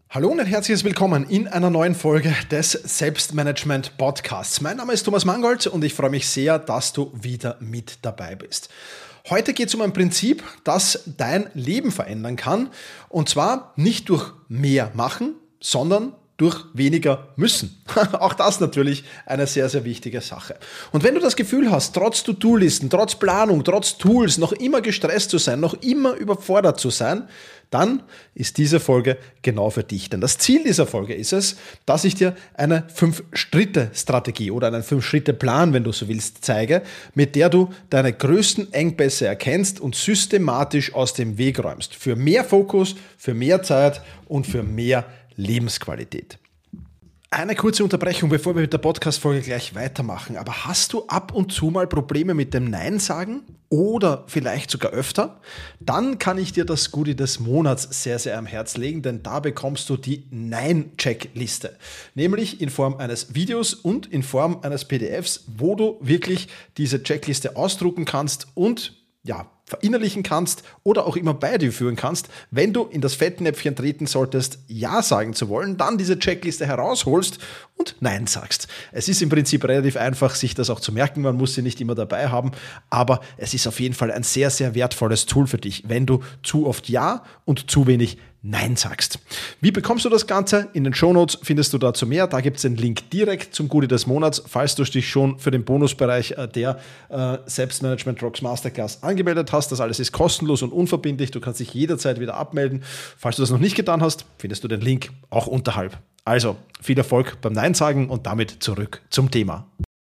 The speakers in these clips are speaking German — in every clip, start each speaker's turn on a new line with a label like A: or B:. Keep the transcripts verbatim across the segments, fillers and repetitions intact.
A: Hallo und ein herzliches Willkommen in einer neuen Folge des Selbstmanagement Podcasts. Mein Name ist Thomas Mangold und ich freue mich sehr, dass du wieder mit dabei bist. Heute geht es um ein Prinzip, das dein Leben verändern kann, und zwar nicht durch mehr machen, sondern durch weniger müssen. Auch das natürlich eine sehr, sehr wichtige Sache. Und wenn du das Gefühl hast, trotz To-Do-Listen, trotz Planung, trotz Tools noch immer gestresst zu sein, noch immer überfordert zu sein, dann ist diese Folge genau für dich. Denn das Ziel dieser Folge ist es, dass ich dir eine fünf-Schritte-Strategie oder einen fünf-Schritte-Plan, wenn du so willst, zeige, mit der du deine größten Engpässe erkennst und systematisch aus dem Weg räumst. Für mehr Fokus, für mehr Zeit und für mehr Lebensqualität. Eine kurze Unterbrechung, bevor wir mit der Podcast-Folge gleich weitermachen. Aber hast du ab und zu mal Probleme mit dem Nein sagen oder vielleicht sogar öfter? Dann kann ich dir das Goodie des Monats sehr, sehr am Herz legen, denn da bekommst du die Nein-Checkliste. Nämlich in Form eines Videos und in Form eines P D Fs, wo du wirklich diese Checkliste ausdrucken kannst und ja, verinnerlichen kannst oder auch immer bei dir führen kannst. Wenn du in das Fettnäpfchen treten solltest, Ja sagen zu wollen, dann diese Checkliste herausholst und Nein sagst. Es ist im Prinzip relativ einfach, sich das auch zu merken. Man muss sie nicht immer dabei haben, aber es ist auf jeden Fall ein sehr, sehr wertvolles Tool für dich, wenn du zu oft Ja und zu wenig Nein sagst. Wie bekommst du das Ganze? In den Shownotes findest du dazu mehr. Da gibt es den Link direkt zum Goodie des Monats, falls du dich schon für den Bonusbereich der äh, Selbstmanagement Rocks Masterclass angemeldet hast. Das alles ist kostenlos und unverbindlich. Du kannst dich jederzeit wieder abmelden. Falls du das noch nicht getan hast, findest du den Link auch unterhalb. Also, viel Erfolg beim Nein sagen und damit zurück zum Thema.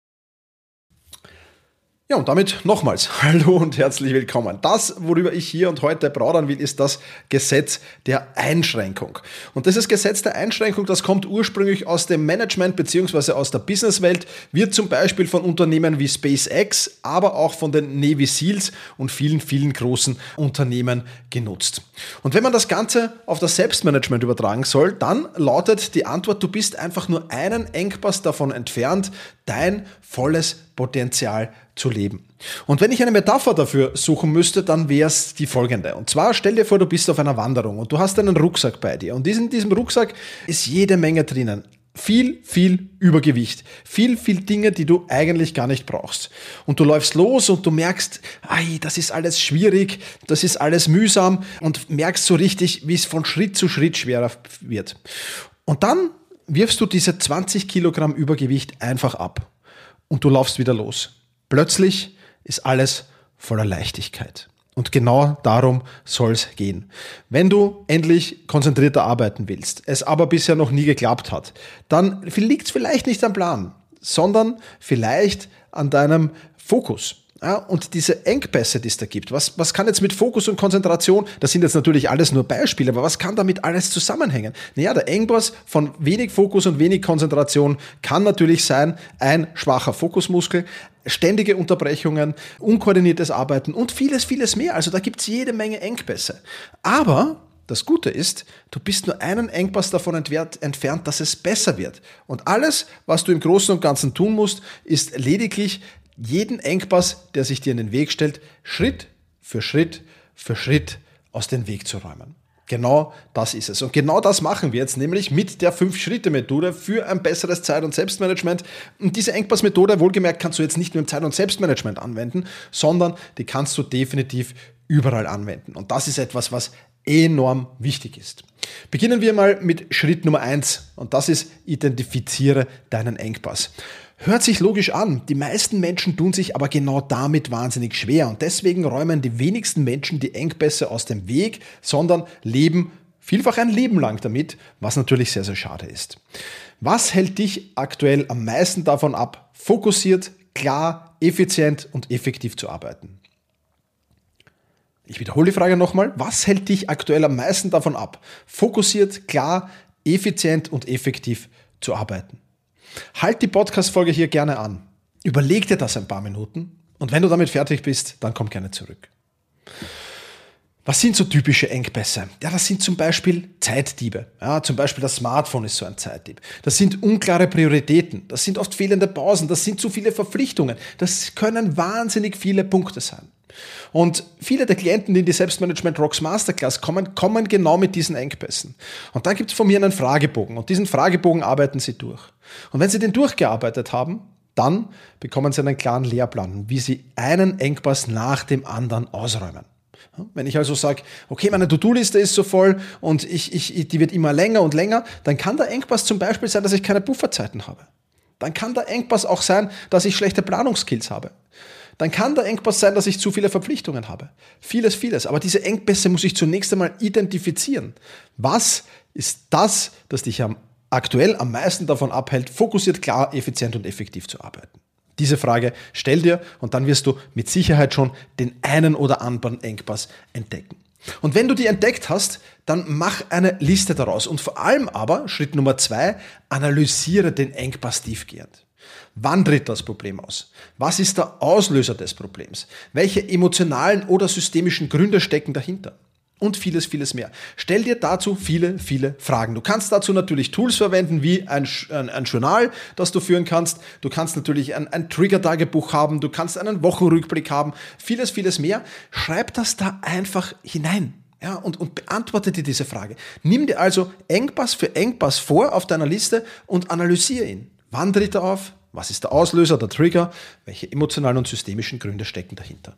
A: Ja, und damit nochmals hallo und herzlich willkommen. Das, worüber ich hier und heute plaudern will, ist das Gesetz der Einschränkung. Und dieses Gesetz der Einschränkung, das kommt ursprünglich aus dem Management bzw. aus der Businesswelt, wird zum Beispiel von Unternehmen wie SpaceX, aber auch von den Navy Seals und vielen, vielen großen Unternehmen genutzt. Und wenn man das Ganze auf das Selbstmanagement übertragen soll, dann lautet die Antwort, du bist einfach nur einen Engpass davon entfernt, dein volles Potenzial zu leben. Und wenn ich eine Metapher dafür suchen müsste, dann wäre es die folgende. Und zwar stell dir vor, du bist auf einer Wanderung und du hast einen Rucksack bei dir. Und in diesem Rucksack ist jede Menge drinnen. Viel, viel Übergewicht. Viel, viel Dinge, die du eigentlich gar nicht brauchst. Und du läufst los und du merkst, ei, das ist alles schwierig, das ist alles mühsam und merkst so richtig, wie es von Schritt zu Schritt schwerer wird. Und dann wirfst du diese zwanzig Kilogramm Übergewicht einfach ab. Und du laufst wieder los. Plötzlich ist alles voller Leichtigkeit. Und genau darum soll es gehen. Wenn du endlich konzentrierter arbeiten willst, es aber bisher noch nie geklappt hat, dann liegt es vielleicht nicht am Plan, sondern vielleicht an deinem Fokus. Ja, und diese Engpässe, die es da gibt, was, was kann jetzt mit Fokus und Konzentration, das sind jetzt natürlich alles nur Beispiele, aber was kann damit alles zusammenhängen? Naja, der Engpass von wenig Fokus und wenig Konzentration kann natürlich sein, ein schwacher Fokusmuskel, ständige Unterbrechungen, unkoordiniertes Arbeiten und vieles, vieles mehr. Also da gibt es jede Menge Engpässe. Aber das Gute ist, du bist nur einen Engpass davon entfernt, dass es besser wird. Und alles, was du im Großen und Ganzen tun musst, ist lediglich jeden Engpass, der sich dir in den Weg stellt, Schritt für Schritt für Schritt aus dem Weg zu räumen. Genau das ist es. Und genau das machen wir jetzt, nämlich mit der fünf-Schritte-Methode für ein besseres Zeit- und Selbstmanagement. Und diese Engpass-Methode, wohlgemerkt, kannst du jetzt nicht nur im Zeit- und Selbstmanagement anwenden, sondern die kannst du definitiv überall anwenden. Und das ist etwas, was enorm wichtig ist. Beginnen wir mal mit Schritt Nummer eins. Und das ist, identifiziere deinen Engpass. Hört sich logisch an, die meisten Menschen tun sich aber genau damit wahnsinnig schwer und deswegen räumen die wenigsten Menschen die Engpässe aus dem Weg, sondern leben vielfach ein Leben lang damit, was natürlich sehr, sehr schade ist. Was hält dich aktuell am meisten davon ab, fokussiert, klar, effizient und effektiv zu arbeiten? Ich wiederhole die Frage nochmal, was hält dich aktuell am meisten davon ab, fokussiert, klar, effizient und effektiv zu arbeiten? Halt die Podcast-Folge hier gerne an. Überleg dir das ein paar Minuten und wenn du damit fertig bist, dann komm gerne zurück. Was sind so typische Engpässe? Ja, das sind zum Beispiel Zeitdiebe. Ja, zum Beispiel das Smartphone ist so ein Zeitdieb. Das sind unklare Prioritäten. Das sind oft fehlende Pausen. Das sind zu viele Verpflichtungen. Das können wahnsinnig viele Punkte sein. Und viele der Klienten, die in die Selbstmanagement Rocks Masterclass kommen, kommen genau mit diesen Engpässen. Und dann gibt es von mir einen Fragebogen und diesen Fragebogen arbeiten sie durch. Und wenn sie den durchgearbeitet haben, dann bekommen sie einen klaren Lehrplan, wie sie einen Engpass nach dem anderen ausräumen. Wenn ich also sage, okay, meine To-Do-Liste ist so voll und ich, ich, die wird immer länger und länger, dann kann der Engpass zum Beispiel sein, dass ich keine Pufferzeiten habe. Dann kann der Engpass auch sein, dass ich schlechte Planungskills habe. Dann kann der Engpass sein, dass ich zu viele Verpflichtungen habe. Vieles, vieles. Aber diese Engpässe muss ich zunächst einmal identifizieren. Was ist das, das dich am, aktuell am meisten davon abhält, fokussiert, klar, effizient und effektiv zu arbeiten? Diese Frage stell dir und dann wirst du mit Sicherheit schon den einen oder anderen Engpass entdecken. Und wenn du die entdeckt hast, dann mach eine Liste daraus und vor allem aber, Schritt Nummer zwei, analysiere den Engpass tiefgehend. Wann tritt das Problem aus? Was ist der Auslöser des Problems? Welche emotionalen oder systemischen Gründe stecken dahinter? Und vieles, vieles mehr. Stell dir dazu viele, viele Fragen. Du kannst dazu natürlich Tools verwenden, wie ein, ein, ein Journal, das du führen kannst. Du kannst natürlich ein, ein Trigger-Tagebuch haben. Du kannst einen Wochenrückblick haben. Vieles, vieles mehr. Schreib das da einfach hinein. Ja, und, und beantworte dir diese Frage. Nimm dir also Engpass für Engpass vor auf deiner Liste und analysiere ihn. Wann tritt er auf? Was ist der Auslöser, der Trigger? Welche emotionalen und systemischen Gründe stecken dahinter?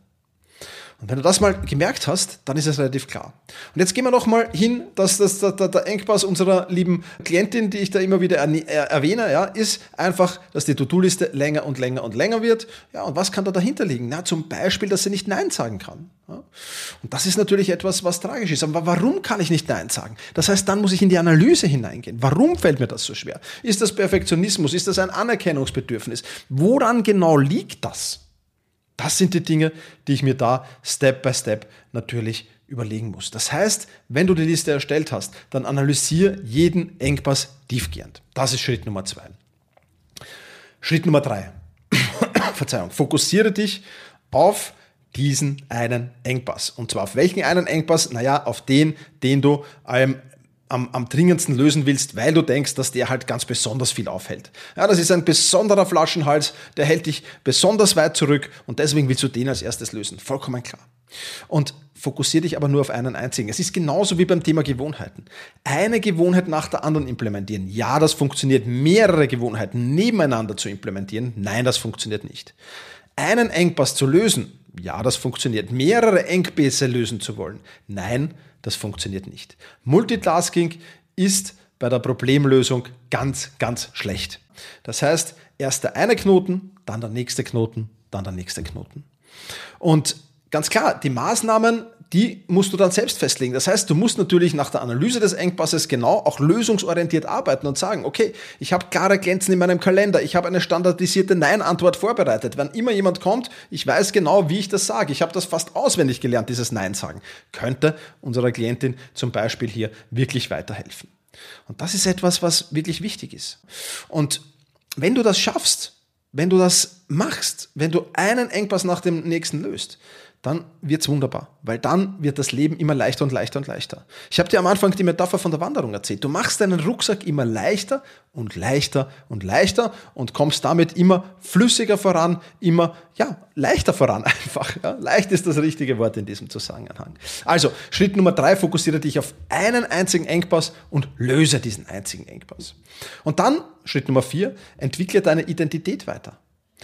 A: Und wenn du das mal gemerkt hast, dann ist es relativ klar. Und jetzt gehen wir nochmal hin, dass das, der, der Engpass unserer lieben Klientin, die ich da immer wieder erwähne, ja, ist einfach, dass die To-Do-Liste länger und länger und länger wird. Ja, und was kann da dahinter liegen? Na, zum Beispiel, dass sie nicht Nein sagen kann. Ja. Und das ist natürlich etwas, was tragisch ist. Aber warum kann ich nicht Nein sagen? Das heißt, dann muss ich in die Analyse hineingehen. Warum fällt mir das so schwer? Ist das Perfektionismus? Ist das ein Anerkennungsbedürfnis? Woran genau liegt das? Das sind die Dinge, die ich mir da Step by Step natürlich überlegen muss. Das heißt, wenn du die Liste erstellt hast, dann analysiere jeden Engpass tiefgehend. Das ist Schritt Nummer zwei. Schritt Nummer drei. Verzeihung. Fokussiere dich auf diesen einen Engpass. Und zwar auf welchen einen Engpass? Naja, auf den, den du ähm, Am, am dringendsten lösen willst, weil du denkst, dass der halt ganz besonders viel aufhält. Ja, das ist ein besonderer Flaschenhals, der hält dich besonders weit zurück und deswegen willst du den als erstes lösen. Vollkommen klar. Und fokussiere dich aber nur auf einen einzigen. Es ist genauso wie beim Thema Gewohnheiten. Eine Gewohnheit nach der anderen implementieren. Ja, das funktioniert. Mehrere Gewohnheiten nebeneinander zu implementieren. Nein, das funktioniert nicht. Einen Engpass zu lösen. Ja, das funktioniert. Mehrere Engpässe lösen zu wollen. Nein, das funktioniert nicht. Multitasking ist bei der Problemlösung ganz, ganz schlecht. Das heißt, erst der eine Knoten, dann der nächste Knoten, dann der nächste Knoten. Und ganz klar, die Maßnahmen, die musst du dann selbst festlegen. Das heißt, du musst natürlich nach der Analyse des Engpasses genau auch lösungsorientiert arbeiten und sagen, okay, ich habe klare Grenzen in meinem Kalender, ich habe eine standardisierte Nein-Antwort vorbereitet. Wenn immer jemand kommt, ich weiß genau, wie ich das sage. Ich habe das fast auswendig gelernt, dieses Nein sagen. Könnte unserer Klientin zum Beispiel hier wirklich weiterhelfen. Und das ist etwas, was wirklich wichtig ist. Und wenn du das schaffst, wenn du das machst, wenn du einen Engpass nach dem nächsten löst, dann wird's wunderbar, weil dann wird das Leben immer leichter und leichter und leichter. Ich habe dir am Anfang die Metapher von der Wanderung erzählt. Du machst deinen Rucksack immer leichter und leichter und leichter und kommst damit immer flüssiger voran, immer ja leichter voran einfach. Ja, leicht ist das richtige Wort in diesem Zusammenhang. Also Schritt Nummer drei, fokussiere dich auf einen einzigen Engpass und löse diesen einzigen Engpass. Und dann Schritt Nummer vier, entwickle deine Identität weiter.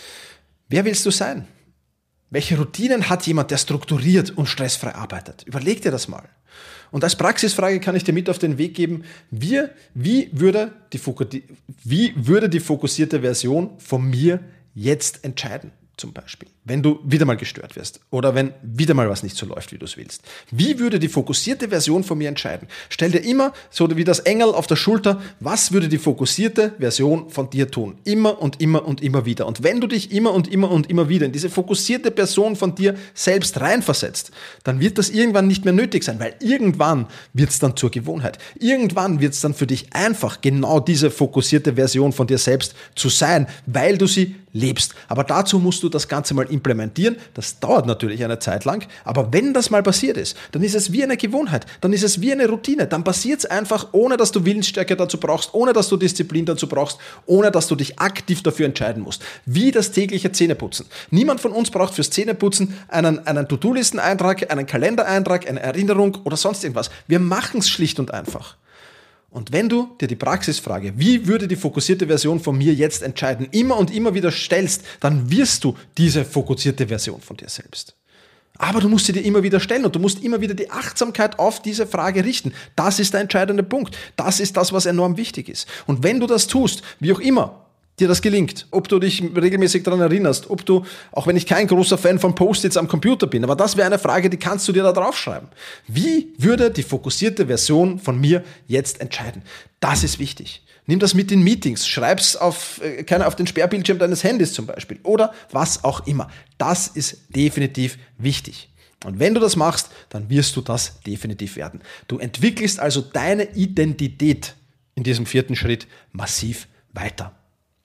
A: Wer willst du sein? Welche Routinen hat jemand, der strukturiert und stressfrei arbeitet? Überleg dir das mal. Und als Praxisfrage kann ich dir mit auf den Weg geben, wie, wie, würde die, wie würde die fokussierte Version von mir jetzt entscheiden? Zum Beispiel, wenn du wieder mal gestört wirst oder wenn wieder mal was nicht so läuft, wie du es willst. Wie würde die fokussierte Version von mir entscheiden? Stell dir immer, so wie das Engel auf der Schulter, was würde die fokussierte Version von dir tun? Immer und immer und immer wieder. Und wenn du dich immer und immer und immer wieder in diese fokussierte Person von dir selbst reinversetzt, dann wird das irgendwann nicht mehr nötig sein, weil irgendwann wird es dann zur Gewohnheit. Irgendwann wird es dann für dich einfach, genau diese fokussierte Version von dir selbst zu sein, weil du sie lebst. Aber dazu musst du das Ganze mal implementieren. Das dauert natürlich eine Zeit lang. Aber wenn das mal passiert ist, dann ist es wie eine Gewohnheit. Dann ist es wie eine Routine. Dann passiert es einfach, ohne dass du Willensstärke dazu brauchst, ohne dass du Disziplin dazu brauchst, ohne dass du dich aktiv dafür entscheiden musst. Wie das tägliche Zähneputzen. Niemand von uns braucht fürs Zähneputzen einen, einen To-Do-Listen-Eintrag, einen Kalendereintrag, eine Erinnerung oder sonst irgendwas. Wir machen es schlicht und einfach. Und wenn du dir die Praxisfrage, wie würde die fokussierte Version von mir jetzt entscheiden, immer und immer wieder stellst, dann wirst du diese fokussierte Version von dir selbst. Aber du musst sie dir immer wieder stellen und du musst immer wieder die Achtsamkeit auf diese Frage richten. Das ist der entscheidende Punkt. Das ist das, was enorm wichtig ist. Und wenn du das tust, wie auch immer dir das gelingt, ob du dich regelmäßig daran erinnerst, ob du, auch wenn ich kein großer Fan von Post-its am Computer bin, aber das wäre eine Frage, die kannst du dir da draufschreiben. Wie würde die fokussierte Version von mir jetzt entscheiden? Das ist wichtig. Nimm das mit in Meetings, schreib's auf, äh, keine, auf den Sperrbildschirm deines Handys zum Beispiel oder was auch immer. Das ist definitiv wichtig. Und wenn du das machst, dann wirst du das definitiv werden. Du entwickelst also deine Identität in diesem vierten Schritt massiv weiter.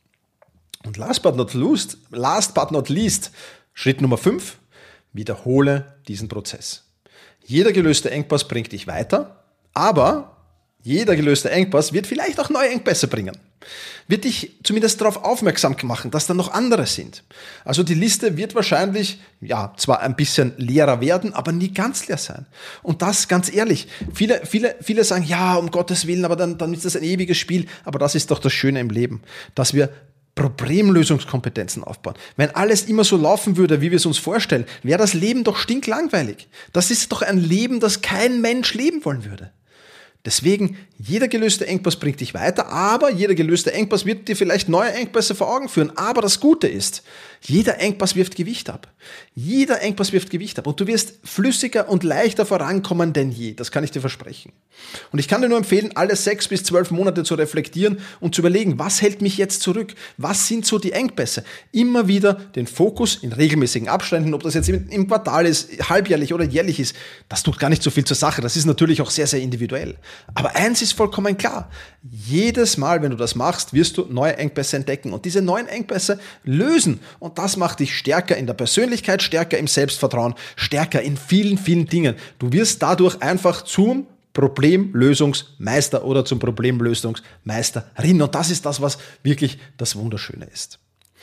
A: Und last but not least, last but not least, Schritt Nummer fünf, wiederhole diesen Prozess. Jeder gelöste Engpass bringt dich weiter, aber jeder gelöste Engpass wird vielleicht auch neue Engpässe bringen. Wird dich zumindest darauf aufmerksam machen, dass da noch andere sind. Also die Liste wird wahrscheinlich, ja, zwar ein bisschen leerer werden, aber nie ganz leer sein. Und das ganz ehrlich, viele, viele, viele sagen, ja, um Gottes Willen, aber dann, dann ist das ein ewiges Spiel. Aber das ist doch das Schöne im Leben, dass wir Problemlösungskompetenzen aufbauen. Wenn alles immer so laufen würde, wie wir es uns vorstellen, wäre das Leben doch stinklangweilig. Das ist doch ein Leben, das kein Mensch leben wollen würde. Deswegen, jeder gelöste Engpass bringt dich weiter, aber jeder gelöste Engpass wird dir vielleicht neue Engpässe vor Augen führen. Aber das Gute ist, jeder Engpass wirft Gewicht ab. Jeder Engpass wirft Gewicht ab und du wirst flüssiger und leichter vorankommen denn je. Das kann ich dir versprechen. Und ich kann dir nur empfehlen, alle sechs bis zwölf Monate zu reflektieren und zu überlegen, was hält mich jetzt zurück? Was sind so die Engpässe? Immer wieder den Fokus in regelmäßigen Abständen, ob das jetzt im Quartal ist, halbjährlich oder jährlich ist, das tut gar nicht so viel zur Sache. Das ist natürlich auch sehr, sehr individuell. Aber eins ist vollkommen klar. Jedes Mal, wenn du das machst, wirst du neue Engpässe entdecken und diese neuen Engpässe lösen. Und das macht dich stärker in der Persönlichkeit, stärker im Selbstvertrauen, stärker in vielen, vielen Dingen. Du wirst dadurch einfach zum Problemlösungsmeister oder zum Problemlösungsmeisterin. Und das ist das, was wirklich das Wunderschöne ist.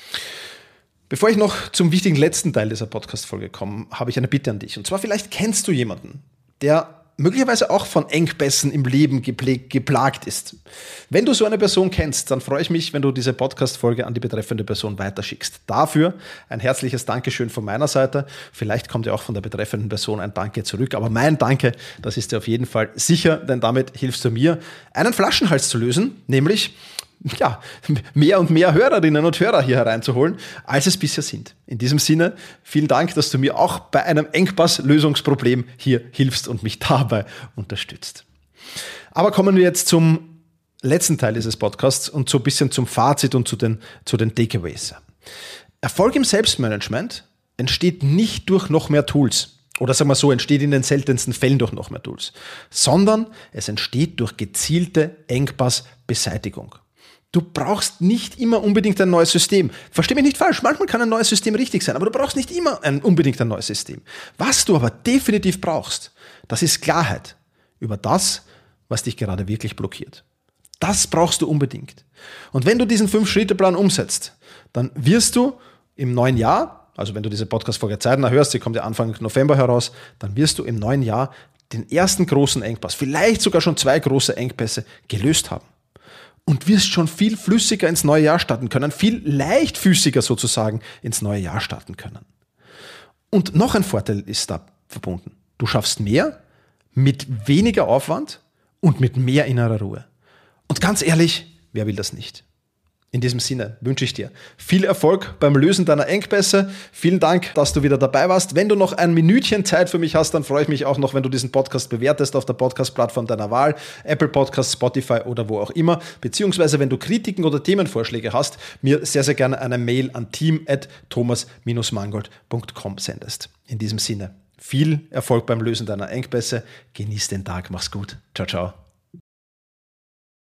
A: Bevor ich noch zum wichtigen letzten Teil dieser Podcast-Folge komme, habe ich eine Bitte an dich. Und zwar, vielleicht kennst du jemanden, der möglicherweise auch von Engpässen im Leben geplagt ist. Wenn du so eine Person kennst, dann freue ich mich, wenn du diese Podcast-Folge an die betreffende Person weiterschickst. Dafür ein herzliches Dankeschön von meiner Seite. Vielleicht kommt ja auch von der betreffenden Person ein Danke zurück. Aber mein Danke, das ist dir auf jeden Fall sicher, denn damit hilfst du mir, einen Flaschenhals zu lösen, nämlich ja, mehr und mehr Hörerinnen und Hörer hier hereinzuholen, als es bisher sind. In diesem Sinne, vielen Dank, dass du mir auch bei einem Engpass-Lösungsproblem hier hilfst und mich dabei unterstützt. Aber kommen wir jetzt zum letzten Teil dieses Podcasts und so ein bisschen zum Fazit und zu den, zu den Takeaways. Erfolg im Selbstmanagement entsteht nicht durch noch mehr Tools. Oder sagen wir so, entsteht in den seltensten Fällen durch noch mehr Tools. Sondern es entsteht durch gezielte Engpassbeseitigung. Du brauchst nicht immer unbedingt ein neues System. Versteh mich nicht falsch, manchmal kann ein neues System richtig sein, aber du brauchst nicht immer ein, unbedingt ein neues System. Was du aber definitiv brauchst, das ist Klarheit über das, was dich gerade wirklich blockiert. Das brauchst du unbedingt. Und wenn du diesen Fünf-Schritte-Plan umsetzt, dann wirst du im neuen Jahr, also wenn du diese Podcast-Folge zeitnah hörst, sie kommt ja Anfang November heraus, dann wirst du im neuen Jahr den ersten großen Engpass, vielleicht sogar schon zwei große Engpässe gelöst haben. Und wirst schon viel flüssiger ins neue Jahr starten können, viel leichtfüßiger sozusagen ins neue Jahr starten können. Und noch ein Vorteil ist da verbunden. Du schaffst mehr mit weniger Aufwand und mit mehr innerer Ruhe. Und ganz ehrlich, wer will das nicht? In diesem Sinne wünsche ich dir viel Erfolg beim Lösen deiner Engpässe. Vielen Dank, dass du wieder dabei warst. Wenn du noch ein Minütchen Zeit für mich hast, dann freue ich mich auch noch, wenn du diesen Podcast bewertest auf der Podcast-Plattform deiner Wahl, Apple Podcasts, Spotify oder wo auch immer. Beziehungsweise, wenn du Kritiken oder Themenvorschläge hast, mir sehr, sehr gerne eine Mail an team at thomas dash mangold punkt com sendest. In diesem Sinne, viel Erfolg beim Lösen deiner Engpässe. Genieß den Tag. Mach's gut. Ciao, ciao.